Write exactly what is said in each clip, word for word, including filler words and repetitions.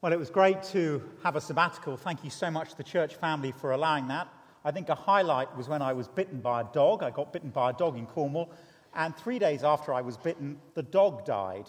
Well, it was great to have a sabbatical. Thank you so much to the church family for allowing that. I think a highlight was when I was bitten by a dog. I got bitten by a dog in Cornwall, and three days after I was bitten, the dog died.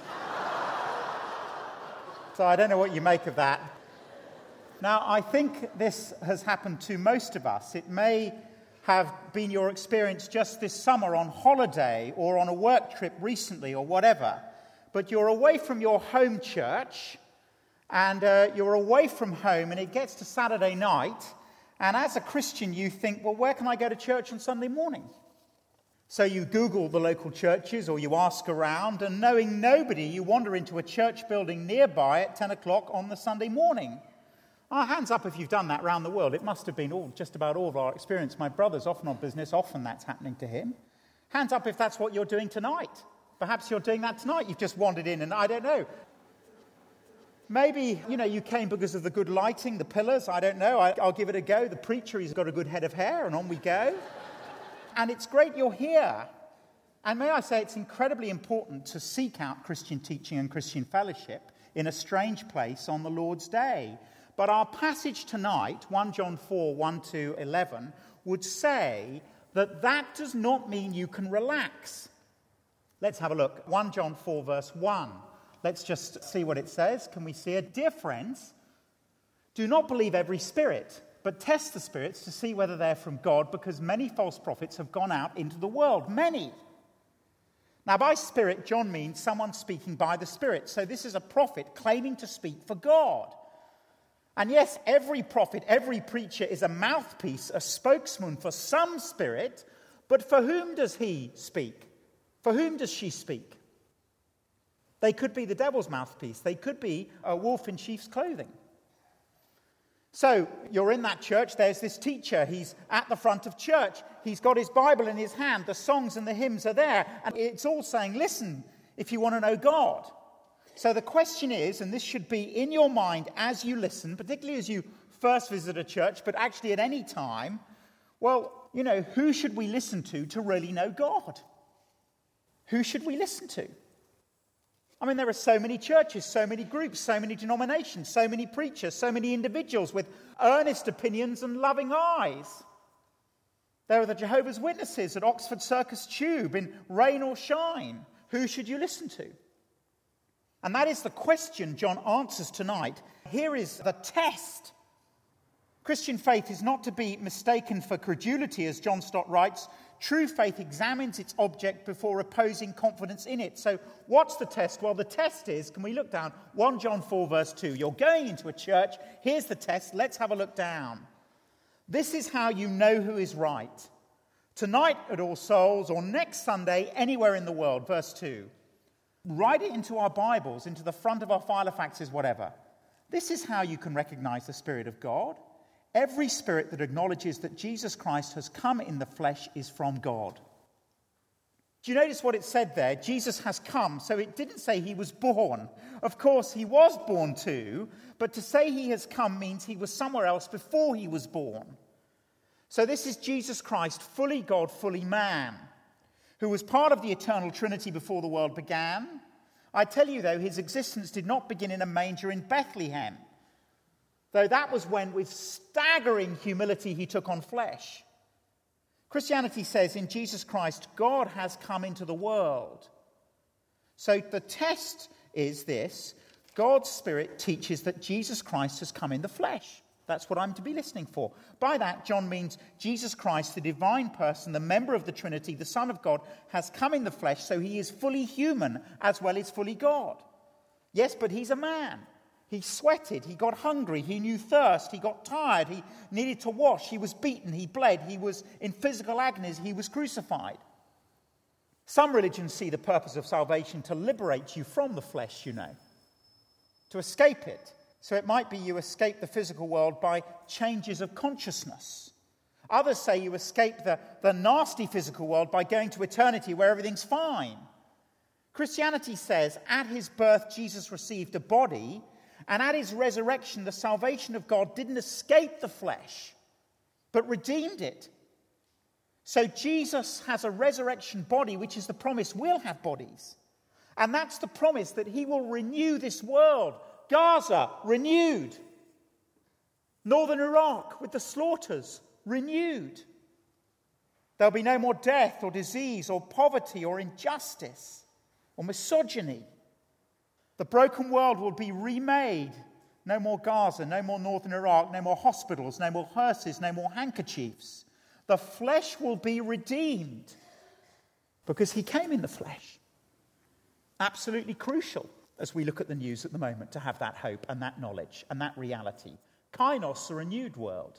So I don't know what you make of that. Now, I think this has happened to most of us. It may have been your experience just this summer on holiday or on a work trip recently or whatever, but you're away from your home church, and uh, you're away from home, and it gets to Saturday night, and as a Christian you think, well, where can I go to church on Sunday morning? So you Google the local churches or you ask around, and knowing nobody, you wander into a church building nearby at ten o'clock on the Sunday morning. Oh, hands up if you've done that around the world. It must have been all, just about all of our experience. My brother's often on business, often that's happening to him. Hands up if that's what you're doing tonight. Perhaps you're doing that tonight. You've just wandered in and I don't know. Maybe, you know, you came because of the good lighting, the pillars, I don't know. I, I'll give it a go. The preacher, he's got a good head of hair, and on we go. And it's great you're here. And may I say, it's incredibly important to seek out Christian teaching and Christian fellowship in a strange place on the Lord's Day. But our passage tonight, First John four, one to eleven, would say that that does not mean you can relax. Let's have a look. First John four, verse one. Let's just see what it says. Can we see it? Dear friends, do not believe every spirit, but test the spirits to see whether they're from God, because many false prophets have gone out into the world. Many. Now, by spirit, John means someone speaking by the Spirit. So this is a prophet claiming to speak for God. And yes, every prophet, every preacher is a mouthpiece, a spokesman for some spirit, but for whom does he speak? For whom does she speak? They could be the devil's mouthpiece. They could be a wolf in sheep's clothing. So you're in that church. There's this teacher. He's at the front of church. He's got his Bible in his hand. The songs and the hymns are there. And it's all saying, listen, if you want to know God. So the question is, and this should be in your mind as you listen, particularly as you first visit a church, but actually at any time, well, you know, who should we listen to to really know God? Who should we listen to? I mean, there are so many churches, so many groups, so many denominations, so many preachers, so many individuals with earnest opinions and loving eyes. There are the Jehovah's Witnesses at Oxford Circus Tube in rain or shine. Who should you listen to? And that is the question John answers tonight. Here is the test. Christian faith is not to be mistaken for credulity, as John Stott writes. True faith examines its object before reposing confidence in it. So what's the test? Well, the test is, can we look down? First John four, verse two. You're going into a church. Here's the test. Let's have a look down. This is how you know who is right. Tonight at All Souls, or next Sunday, anywhere in the world. Verse two. Write it into our Bibles, into the front of our filofaxes, whatever. This is how you can recognize the Spirit of God. Every spirit that acknowledges that Jesus Christ has come in the flesh is from God. Do you notice what it said there? Jesus has come. So it didn't say he was born. Of course, he was born too. But to say he has come means he was somewhere else before he was born. So this is Jesus Christ, fully God, fully man, who was part of the eternal Trinity before the world began. I tell you, though, his existence did not begin in a manger in Bethlehem. Though that was when, with staggering humility, he took on flesh. Christianity says in Jesus Christ, God has come into the world. So the test is this: God's Spirit teaches that Jesus Christ has come in the flesh. That's what I'm to be listening for. By that, John means Jesus Christ, the divine person, the member of the Trinity, the Son of God, has come in the flesh, so he is fully human as well as fully God. Yes, but he's a man. He sweated, he got hungry, he knew thirst, he got tired, he needed to wash, he was beaten, he bled, he was in physical agonies, he was crucified. Some religions see the purpose of salvation to liberate you from the flesh, you know, to escape it. So it might be you escape the physical world by changes of consciousness. Others say you escape the, the nasty physical world by going to eternity where everything's fine. Christianity says at his birth Jesus received a body, and at his resurrection, the salvation of God didn't escape the flesh, but redeemed it. So Jesus has a resurrection body, which is the promise we'll have bodies. And that's the promise that he will renew this world Gaza, renewed. Northern Iraq with the slaughters, renewed. There'll be no more death or disease or poverty or injustice or misogyny. The broken world will be remade. No more Gaza, no more Northern Iraq, no more hospitals, no more hearses, no more handkerchiefs. The flesh will be redeemed because he came in the flesh. Absolutely crucial as we look at the news at the moment to have that hope and that knowledge and that reality. Kainos, a renewed world.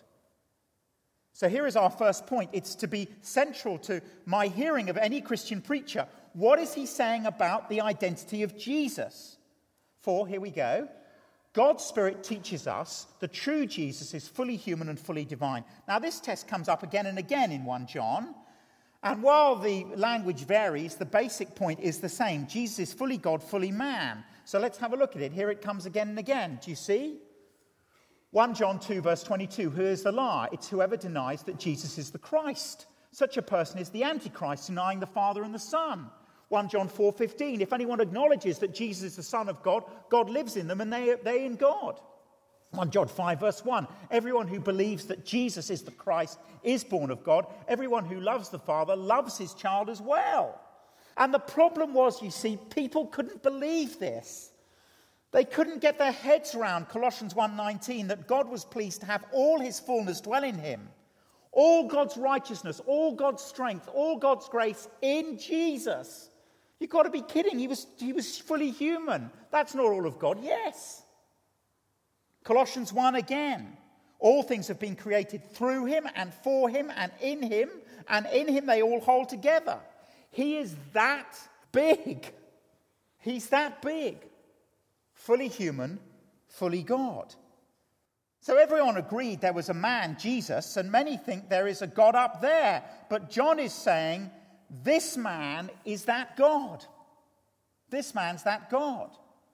So here is our first point. It's to be central to my hearing of any Christian preacher. What is he saying about the identity of Jesus? For, here we go, God's Spirit teaches us the true Jesus is fully human and fully divine. Now this text comes up again and again in First John. And while the language varies, the basic point is the same. Jesus is fully God, fully man. So let's have a look at it. Here it comes again and again. Do you see? First John two, verse twenty-two, who is the lie? It's whoever denies that Jesus is the Christ. Such a person is the Antichrist, denying the Father and the Son. First John four fifteen, if anyone acknowledges that Jesus is the Son of God, God lives in them and they, they in God. First John five, verse one, everyone who believes that Jesus is the Christ is born of God. Everyone who loves the Father loves his child as well. And the problem was, you see, people couldn't believe this. They couldn't get their heads around Colossians one nineteen, that God was pleased to have all his fullness dwell in him. All God's righteousness, all God's strength, all God's grace in Jesus. You've got to be kidding. He was, he was fully human. That's not all of God. Yes. Colossians one again. All things have been created through him and for him and in him, and in him they all hold together. He is that big. He's that big. Fully human, fully God. So everyone agreed there was a man, Jesus, and many think there is a God up there. But John is saying, this man is that God. This man's that God.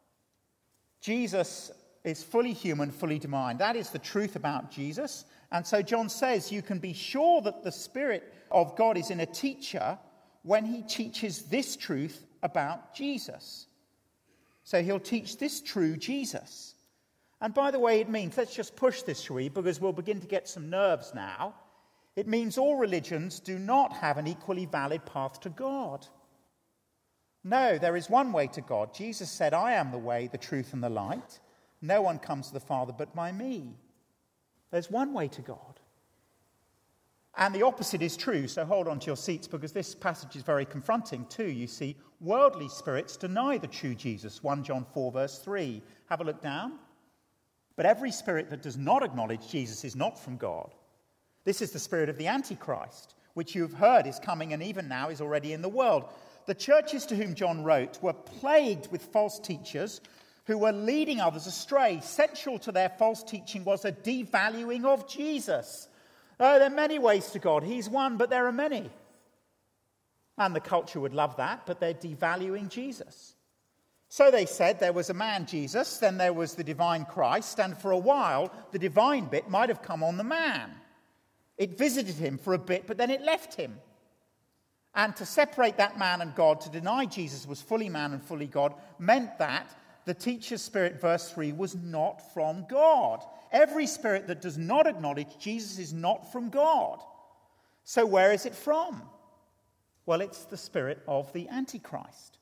Jesus is fully human, fully divine. That is the truth about Jesus. And so John says you can be sure that the Spirit of God is in a teacher when he teaches this truth about Jesus. So he'll teach this true Jesus. And by the way, it means, let's just push this, shall we, because we'll begin to get some nerves now. It means all religions do not have an equally valid path to God. No, there is one way to God. Jesus said, I am the way, the truth, and the light. No one comes to the Father but by me. There's one way to God. And the opposite is true, so hold on to your seats because this passage is very confronting too. You see, worldly spirits deny the true Jesus. First John four, verse three. Have a look down. But every spirit that does not acknowledge Jesus is not from God. This is the spirit of the Antichrist, which you have heard is coming and even now is already in the world. The churches to whom John wrote were plagued with false teachers who were leading others astray. Central to their false teaching was a devaluing of Jesus. Oh, there are many ways to God. He's one, but there are many. And the culture would love that, but they're devaluing Jesus. So they said there was a man, Jesus, then there was the divine Christ, and for a while, the divine bit might have come on the man. It visited him for a bit, but then it left him. And to separate that man and God, to deny Jesus was fully man and fully God, meant that the teacher's spirit, verse three, was not from God. Every spirit that does not acknowledge Jesus is not from God. So where is it from? Well, it's the spirit of the Antichrist.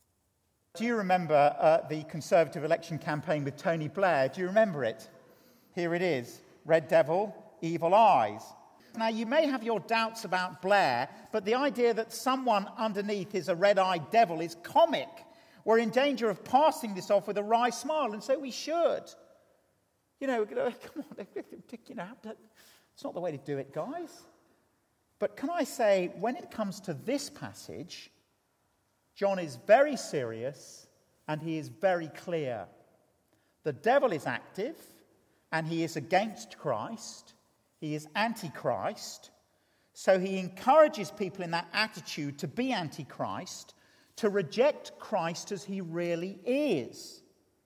Do you remember uh, the Conservative election campaign with Tony Blair? Do you remember it? Here it is. Red devil, evil eyes. Now, you may have your doubts about Blair, but the idea that someone underneath is a red-eyed devil is comic. We're in danger of passing this off with a wry smile, and so we should. You know, come on, you know, it's not the way to do it, guys. But can I say, when it comes to this passage, John is very serious and he is very clear. The devil is active and he is against Christ. He is anti-Christ. So he encourages people in that attitude to be anti-Christ, to reject Christ as he really is.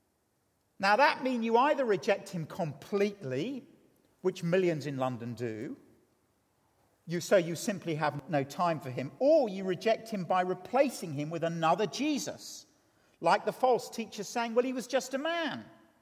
Now that means you either reject him completely, which millions in London do, you, so you simply have no time for him, or you reject him by replacing him with another Jesus, like the false teachers saying, well, he was just a man.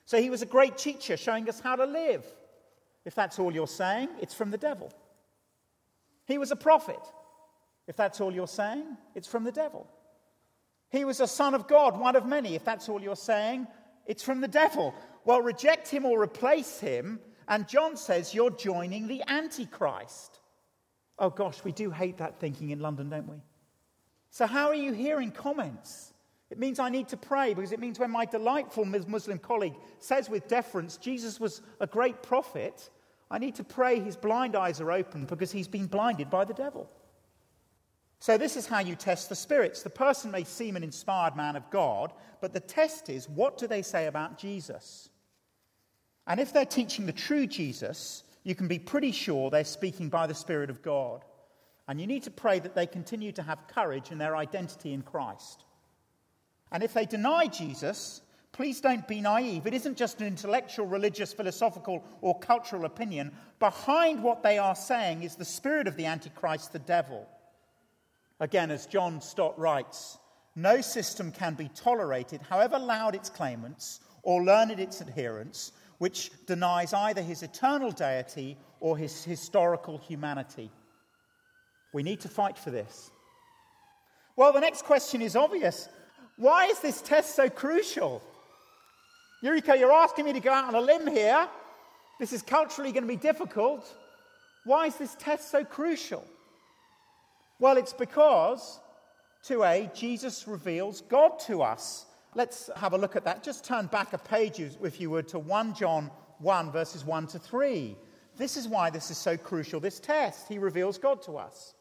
So he was a great teacher showing us how to live. If that's all you're saying, it's from the devil. He was a prophet. If that's all you're saying, it's from the devil. He was a son of God, one of many. If that's all you're saying, it's from the devil. Well, reject him or replace him, and John says you're joining the Antichrist. Oh gosh, we do hate that thinking in London, don't we? So how are you hearing comments? It means I need to pray, because it means when my delightful Muslim colleague says with deference, Jesus was a great prophet, I need to pray his blind eyes are open because he's been blinded by the devil. So this is how you test the spirits. The person may seem an inspired man of God, but the test is, what do they say about Jesus? And if they're teaching the true Jesus, you can be pretty sure they're speaking by the Spirit of God. And you need to pray that they continue to have courage in their identity in Christ. And if they deny Jesus, please don't be naive. It isn't just an intellectual, religious, philosophical, or cultural opinion. Behind what they are saying is the spirit of the Antichrist, the devil. Again, as John Stott writes, no system can be tolerated, however loud its claimants or learned its adherents, which denies either his eternal deity or his historical humanity. We need to fight for this. Well, the next question is obvious. Why is this test so crucial? Eureka, you're asking me to go out on a limb here. This is culturally going to be difficult. Why is this test so crucial? Well, it's because, two A, Jesus reveals God to us. Let's have a look at that. Just turn back a page, if you would, to First John one, verses one to three. This is why this is so crucial, this test. He reveals God to us.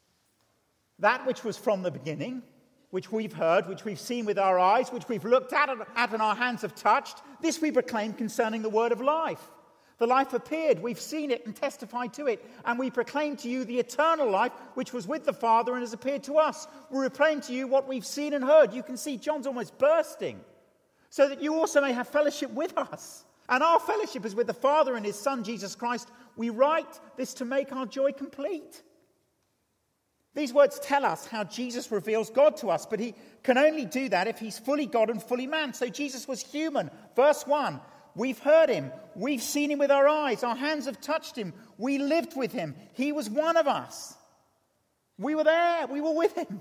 That which was from the beginning, which we've heard, which we've seen with our eyes, which we've looked at at and our hands have touched, this we proclaim concerning the word of life. The life appeared, we've seen it and testified to it, and we proclaim to you the eternal life which was with the Father and has appeared to us. We proclaim to you what we've seen and heard. You can see John's almost bursting, so that you also may have fellowship with us. And our fellowship is with the Father and his Son, Jesus Christ. We write this to make our joy complete. These words tell us how Jesus reveals God to us, but he can only do that if he's fully God and fully man. So Jesus was human. Verse one, we've heard him. We've seen him with our eyes. Our hands have touched him. We lived with him. He was one of us. We were there. We were with him.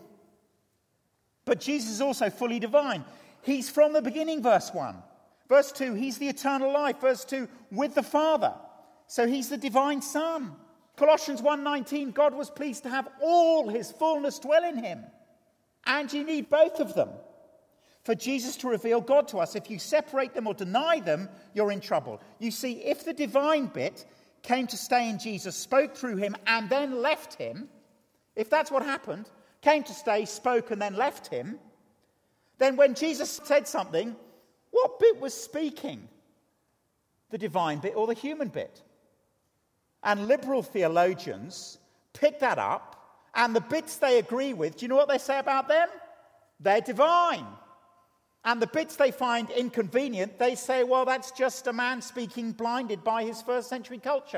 But Jesus is also fully divine. He's from the beginning, verse one. Verse two, he's the eternal life. Verse two, with the Father. So he's the divine Son. Colossians one nineteen, God was pleased to have all his fullness dwell in him. And you need both of them for Jesus to reveal God to us. If you separate them or deny them, you're in trouble. You see, if the divine bit came to stay in Jesus, spoke through him, and then left him, if that's what happened, came to stay, spoke, and then left him, then when Jesus said something, what bit was speaking? The divine bit or the human bit? And liberal theologians pick that up, and the bits they agree with, do you know what they say about them? They're divine. And the bits they find inconvenient, they say, well, that's just a man speaking blinded by his first century culture.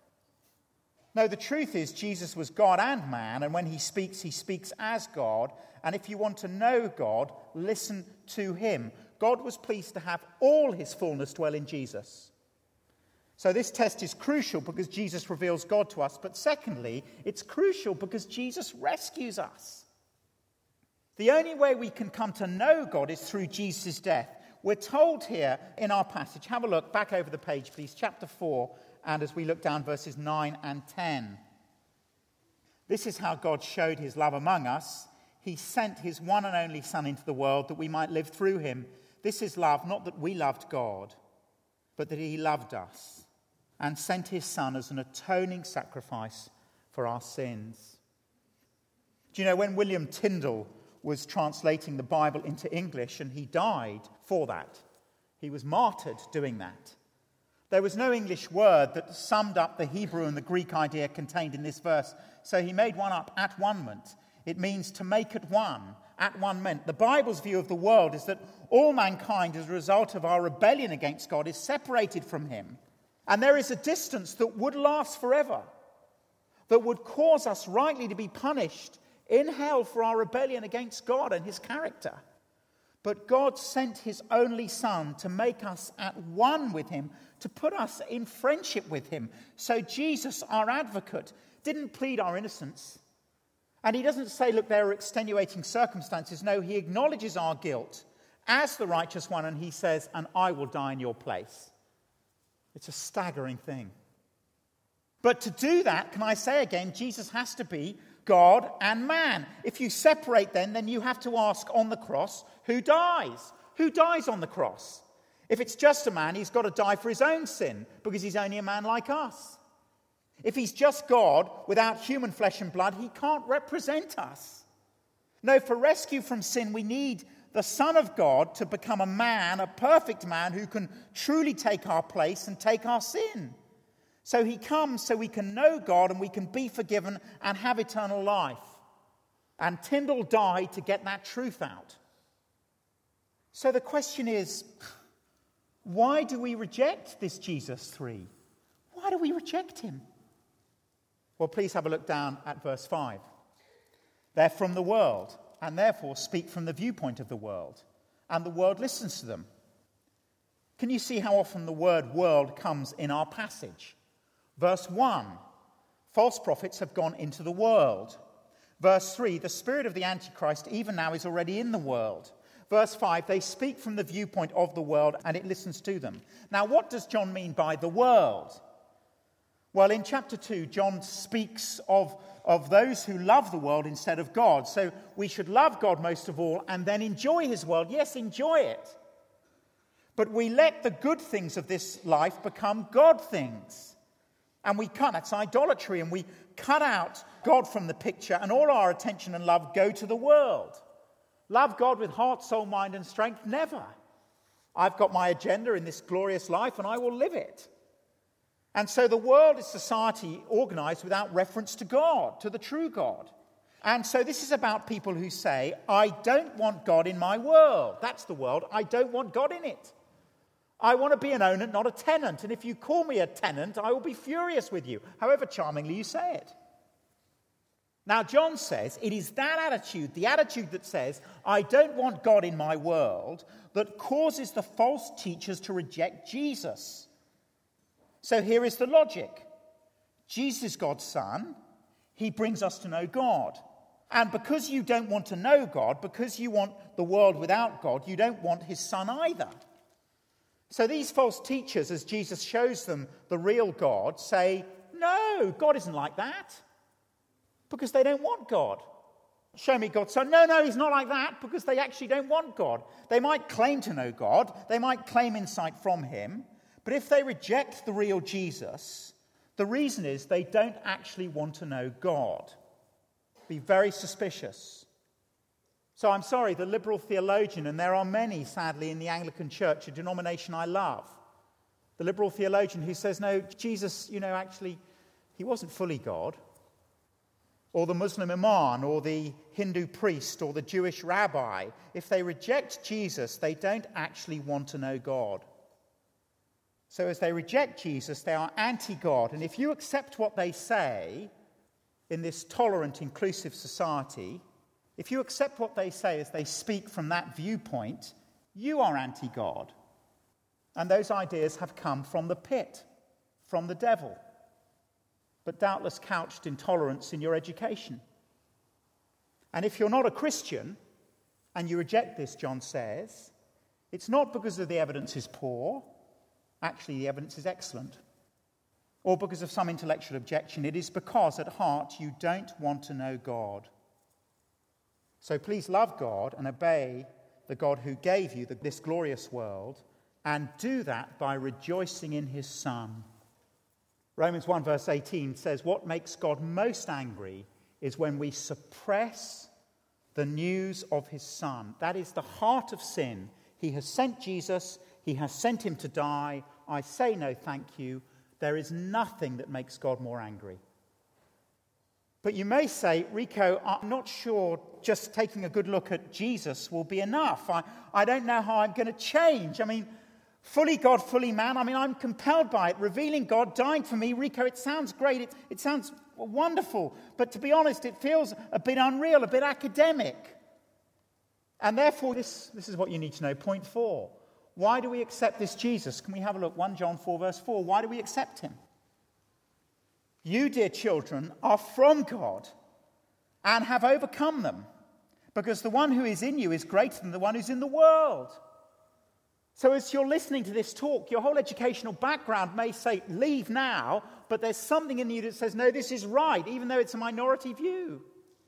No, the truth is Jesus was God and man, and when he speaks, he speaks as God. And if you want to know God, listen to him. God was pleased to have all his fullness dwell in Jesus. So this test is crucial because Jesus reveals God to us. But secondly, it's crucial because Jesus rescues us. The only way we can come to know God is through Jesus' death. We're told here in our passage, have a look back over the page, please, chapter four, and as we look down verses nine and ten. This is how God showed his love among us. He sent his one and only Son into the world that we might live through him. This is love, not that we loved God, but that he loved us and sent his Son as an atoning sacrifice for our sins. Do you know, when William Tyndale was translating the Bible into English, and he died for that, he was martyred doing that. There was no English word that summed up the Hebrew and the Greek idea contained in this verse, so he made one up, at one-ment. It means to make at one, at one meant. The Bible's view of the world is that all mankind, as a result of our rebellion against God, is separated from him. And there is a distance that would last forever, that would cause us rightly to be punished in hell for our rebellion against God and his character. But God sent his only Son to make us at one with him, to put us in friendship with him. So Jesus, our advocate, didn't plead our innocence. And he doesn't say, look, there are extenuating circumstances. No, he acknowledges our guilt as the righteous one, and he says, and I will die in your place. It's a staggering thing. But to do that, can I say again, Jesus has to be God and man. If you separate then, then you have to ask on the cross, who dies? Who dies on the cross? If it's just a man, he's got to die for his own sin, because he's only a man like us. If he's just God, without human flesh and blood, he can't represent us. No, for rescue from sin, we need the Son of God to become a man, a perfect man, who can truly take our place and take our sin. So he comes so we can know God and we can be forgiven and have eternal life. And Tyndall died to get that truth out. So the question is, why do we reject this Jesus three? Why do we reject him? Well, please have a look down at verse five. They're from the world, and therefore speak from the viewpoint of the world, and the world listens to them. Can you see how often the word world comes in our passage? Verse one, false prophets have gone into the world. Verse three, the spirit of the Antichrist even now is already in the world. Verse five, they speak from the viewpoint of the world and it listens to them. Now, what does John mean by the world? Well, in chapter two, John speaks of, of those who love the world instead of God. So we should love God most of all and then enjoy his world. Yes, enjoy it. But we let the good things of this life become God things. And we cut, that's idolatry, and we cut out God from the picture, and all our attention and love go to the world. Love God with heart, soul, mind, and strength? Never. I've got my agenda in this glorious life, and I will live it. And so the world is society organized without reference to God, to the true God. And so this is about people who say, I don't want God in my world. That's the world. I don't want God in it. I want to be an owner, not a tenant. And if you call me a tenant, I will be furious with you, however charmingly you say it. Now, John says it is that attitude, the attitude that says, I don't want God in my world, that causes the false teachers to reject Jesus. So here is the logic. Jesus is God's Son. He brings us to know God. And because you don't want to know God, because you want the world without God, you don't want his Son either. So these false teachers, as Jesus shows them the real God, say, no, God isn't like that. Because they don't want God. Show me God's Son. No, no, he's not like that, because they actually don't want God. They might claim to know God. They might claim insight from him. But if they reject the real Jesus, the reason is they don't actually want to know God. Be very suspicious. So I'm sorry, the liberal theologian, and there are many, sadly, in the Anglican Church, a denomination I love, the liberal theologian who says, no, Jesus, you know, actually, he wasn't fully God. Or the Muslim imam, or the Hindu priest, or the Jewish rabbi. If they reject Jesus, they don't actually want to know God. So as they reject Jesus, they are anti-God. And if you accept what they say in this tolerant, inclusive society, if you accept what they say as they speak from that viewpoint, you are anti-God. And those ideas have come from the pit, from the devil, but doubtless couched in tolerance in your education. And if you're not a Christian, and you reject this, John says, it's not because of the evidence is poor. Actually, the evidence is excellent. Or because of some intellectual objection. It is because at heart you don't want to know God. So please love God and obey the God who gave you this glorious world, and do that by rejoicing in his Son. Romans one verse eighteen says, what makes God most angry is when we suppress the news of his Son. That is the heart of sin. He has sent Jesus. He has sent him to die. I say no thank you. There is nothing that makes God more angry. But you may say, Rico, I'm not sure just taking a good look at Jesus will be enough. I, I don't know how I'm going to change. I mean, fully God, fully man. I mean, I'm compelled by it. Revealing God, dying for me. Rico, it sounds great. It, it sounds wonderful. But to be honest, it feels a bit unreal, a bit academic. And therefore, this, this is what you need to know. Point four. Why do we accept this Jesus? Can we have a look? First John four, verse four. Why do we accept him? You, dear children, are from God and have overcome them, because the one who is in you is greater than the one who's in the world. So as you're listening to this talk, your whole educational background may say, leave now, but there's something in you that says, no, this is right, even though it's a minority view.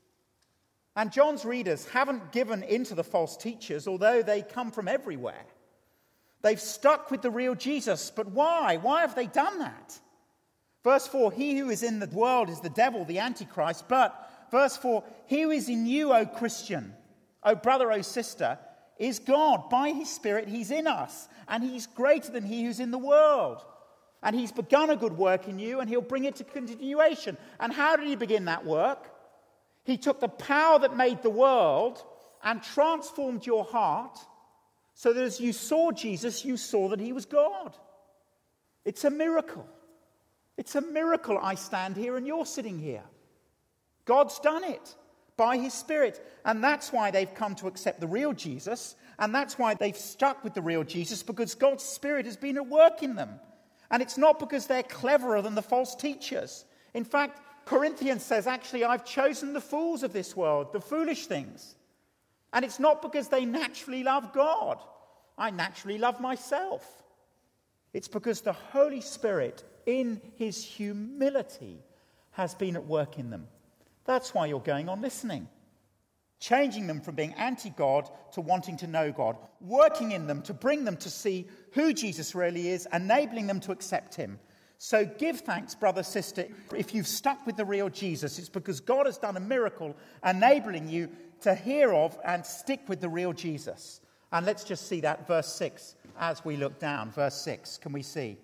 And John's readers haven't given in to the false teachers, although they come from everywhere. They've stuck with the real Jesus, but why? Why have they done that? Verse four, he who is in the world is the devil, the Antichrist. But, verse four, he who is in you, O Christian, O brother, O sister, is God. By his Spirit, he's in us, and he's greater than he who's in the world. And he's begun a good work in you, and he'll bring it to continuation. And how did he begin that work? He took the power that made the world and transformed your heart so that as you saw Jesus, you saw that he was God. It's a miracle. It's a miracle I stand here and you're sitting here. God's done it by his Spirit. And that's why they've come to accept the real Jesus. And that's why they've stuck with the real Jesus, because God's Spirit has been at work in them. And it's not because they're cleverer than the false teachers. In fact, Corinthians says, actually, I've chosen the fools of this world, the foolish things. And it's not because they naturally love God. I naturally love myself. It's because the Holy Spirit, in his humility, has been at work in them. That's why you're going on listening. Changing them from being anti-God to wanting to know God. Working in them to bring them to see who Jesus really is, enabling them to accept him. So give thanks, brother, sister, if you've stuck with the real Jesus. It's because God has done a miracle enabling you to hear of and stick with the real Jesus. And let's just see that, verse six, as we look down. Verse six, can we see?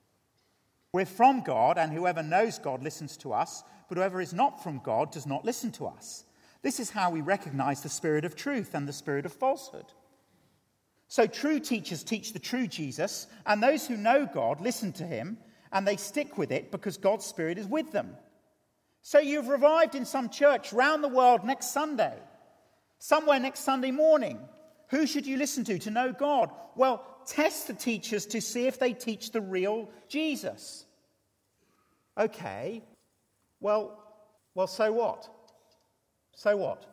We're from God, and whoever knows God listens to us, but whoever is not from God does not listen to us. This is how we recognize the spirit of truth and the spirit of falsehood. So true teachers teach the true Jesus, and those who know God listen to him, and they stick with it because God's Spirit is with them. So you've revived in some church round the world next Sunday, somewhere next Sunday morning. Who should you listen to to know God? Well, test the teachers to see if they teach the real Jesus. Okay, well, well, so what? So what?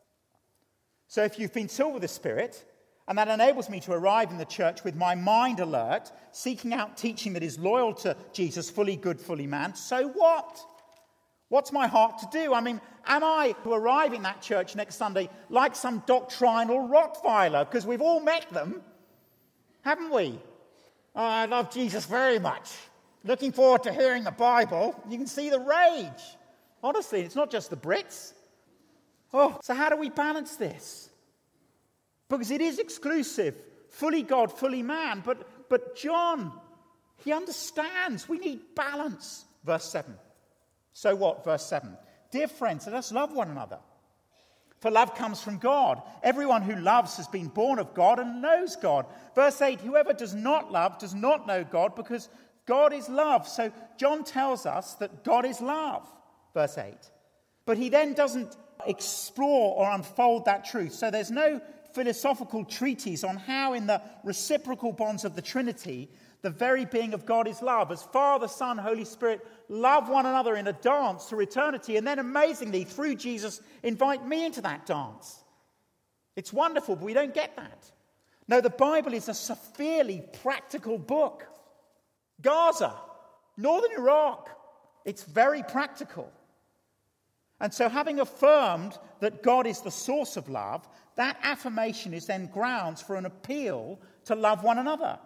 So if you've been filled with the Spirit, and that enables me to arrive in the church with my mind alert, seeking out teaching that is loyal to Jesus, fully good, fully man. So what? What's my heart to do? I mean, am I to arrive in that church next Sunday like some doctrinal Rottweiler? Because we've all met them, haven't we? Oh, I love Jesus very much. Looking forward to hearing the Bible. You can see the rage. Honestly, it's not just the Brits. Oh, so how do we balance this? Because it is exclusive, fully God, fully man. But, but John, he understands we need balance. Verse seven. So what? Verse seven. Dear friends, let us love one another. For love comes from God. Everyone who loves has been born of God and knows God. Verse eight. Whoever does not love does not know God, because God is love. So John tells us that God is love. Verse eight. But he then doesn't explore or unfold that truth. So there's no philosophical treatise on how in the reciprocal bonds of the Trinity, the very being of God is love. As Father, Son, Holy Spirit love one another in a dance through eternity, and then amazingly, through Jesus, invite me into that dance. It's wonderful, but we don't get that. No, the Bible is a severely practical book. Gaza, northern Iraq, it's very practical. And so having affirmed that God is the source of love, that affirmation is then grounds for an appeal to love one another.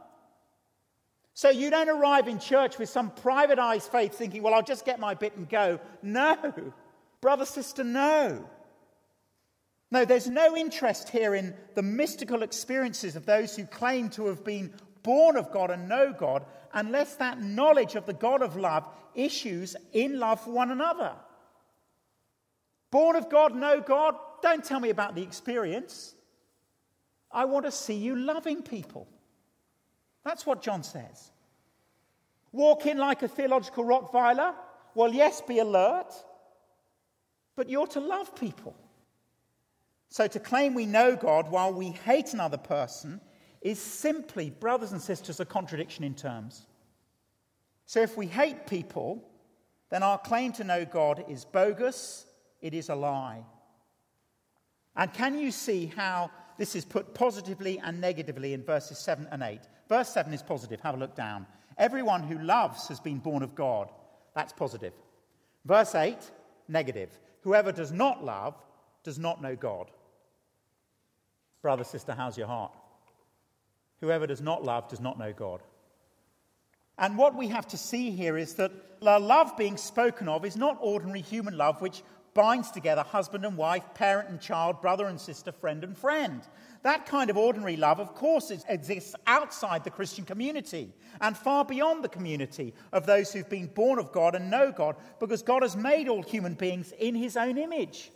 So you don't arrive in church with some privatized faith thinking, well, I'll just get my bit and go. No. Brother, sister, no. No, there's no interest here in the mystical experiences of those who claim to have been born of God and know God, unless that knowledge of the God of love issues in love for one another. Born of God, know God, don't tell me about the experience. I want to see you loving people. That's what John says. Walk in like a theological Rottweiler? Well, yes, be alert. But you're to love people. So to claim we know God while we hate another person is simply, brothers and sisters, a contradiction in terms. So if we hate people, then our claim to know God is bogus, it is a lie. And can you see how this is put positively and negatively in verses seven and eight? Verse seven is positive. Have a look down. Everyone who loves has been born of God. That's positive. Verse eight, negative. Whoever does not love does not know God. Brother, sister, how's your heart? Whoever does not love does not know God. And what we have to see here is that the love being spoken of is not ordinary human love, which binds together husband and wife, parent and child, brother and sister, friend and friend. That kind of ordinary love, of course, exists outside the Christian community and far beyond the community of those who've been born of God and know God, because God has made all human beings in his own image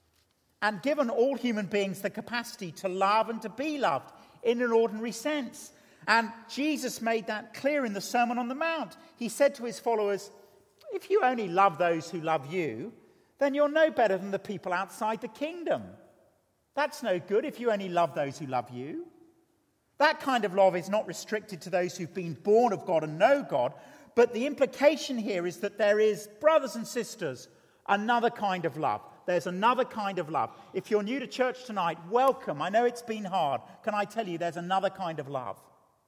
and given all human beings the capacity to love and to be loved in an ordinary sense. And Jesus made that clear in the Sermon on the Mount. He said to his followers, if you only love those who love you, then you're no better than the people outside the kingdom. That's no good if you only love those who love you. That kind of love is not restricted to those who've been born of God and know God, but the implication here is that there is, brothers and sisters, another kind of love. There's another kind of love. If you're new to church tonight, welcome. I know it's been hard. Can I tell you, there's another kind of love.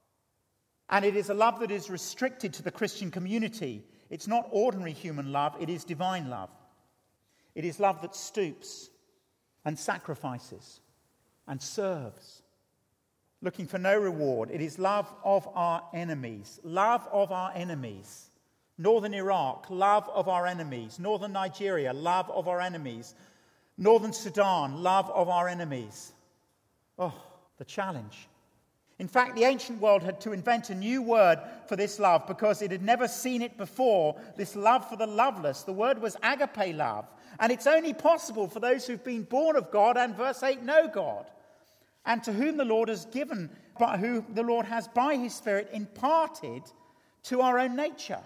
And it is a love that is restricted to the Christian community. It's not ordinary human love, it is divine love. It is love that stoops and sacrifices and serves, looking for no reward. It is love of our enemies. Love of our enemies. Northern Iraq, love of our enemies. Northern Nigeria, love of our enemies. Northern Sudan, love of our enemies. Oh, the challenge. In fact, the ancient world had to invent a new word for this love because it had never seen it before, this love for the loveless. The word was agape love. And it's only possible for those who've been born of God and, verse eight, know God, and to whom the Lord has given, but who the Lord has by his Spirit imparted to our own nature.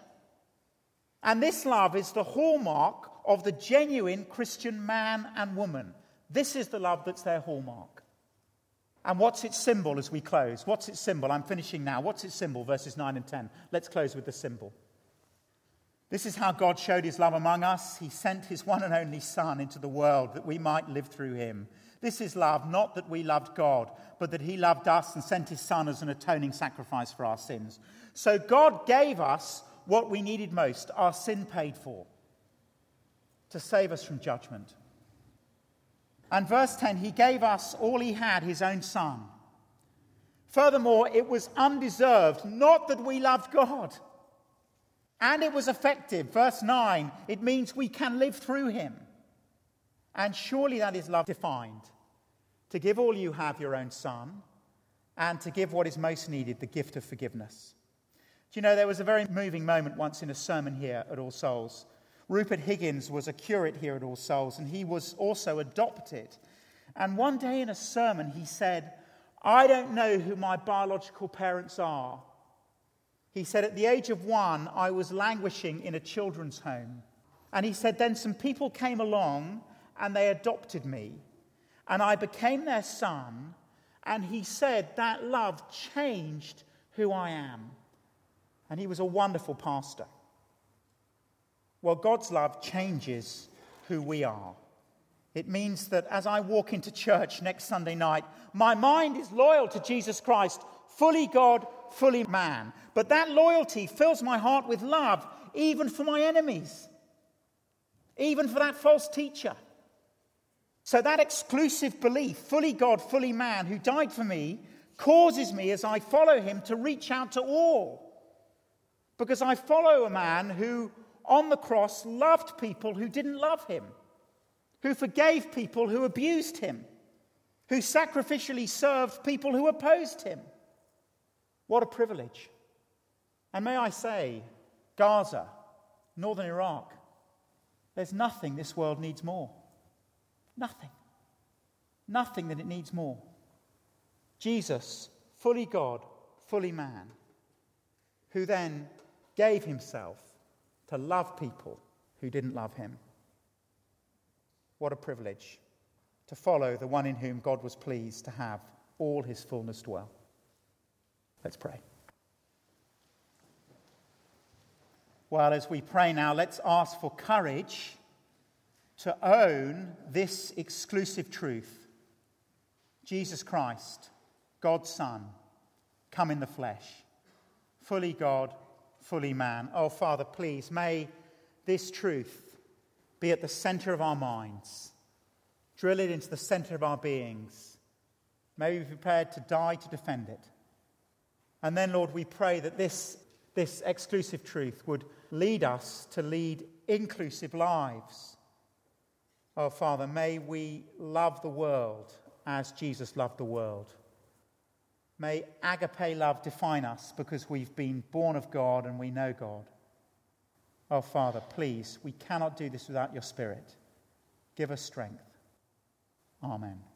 And this love is the hallmark of the genuine Christian man and woman. This is the love that's their hallmark. And what's its symbol as we close? What's its symbol? I'm finishing now. What's its symbol? Verses nine and ten. Let's close with the symbol. This is how God showed his love among us. He sent his one and only Son into the world that we might live through him. This is love, not that we loved God, but that he loved us and sent his Son as an atoning sacrifice for our sins. So God gave us what we needed most, our sin paid for, to save us from judgment. And verse ten, he gave us all he had, his own Son. Furthermore, it was undeserved, not that we loved God. And it was effective. Verse nine, it means we can live through him. And surely that is love defined. To give all you have, your own Son, and to give what is most needed, the gift of forgiveness. Do you know, there was a very moving moment once in a sermon here at All Souls. Rupert Higgins was a curate here at All Souls, and he was also adopted. And one day in a sermon, he said, I don't know who my biological parents are. He said, at the age of one, I was languishing in a children's home. And he said, then some people came along and they adopted me. And I became their son. And he said, that love changed who I am. And he was a wonderful pastor. Well, God's love changes who we are. It means that as I walk into church next Sunday night, my mind is loyal to Jesus Christ, fully God, fully man. But that loyalty fills my heart with love, even for my enemies, even for that false teacher. So that exclusive belief, fully God, fully man, who died for me, causes me, as I follow him, to reach out to all. Because I follow a man who, on the cross, loved people who didn't love him, who forgave people who abused him, who sacrificially served people who opposed him. What a privilege. And may I say, Gaza, northern Iraq, there's nothing this world needs more. Nothing. Nothing that it needs more. Jesus, fully God, fully man, who then gave himself to love people who didn't love him. What a privilege to to follow the one in whom God was pleased to have all his fullness dwell. Let's pray. Well, as we pray now, let's ask for courage to own this exclusive truth. Jesus Christ, God's Son, come in the flesh, fully God, fully man. Oh, Father, please, may this truth be at the center of our minds. Drill it into the center of our beings. May we be prepared to die to defend it. And then, Lord, we pray that this, this exclusive truth would lead us to lead inclusive lives. Oh, Father, may we love the world as Jesus loved the world. May agape love define us because we've been born of God and we know God. Oh, Father, please, we cannot do this without your Spirit. Give us strength. Amen.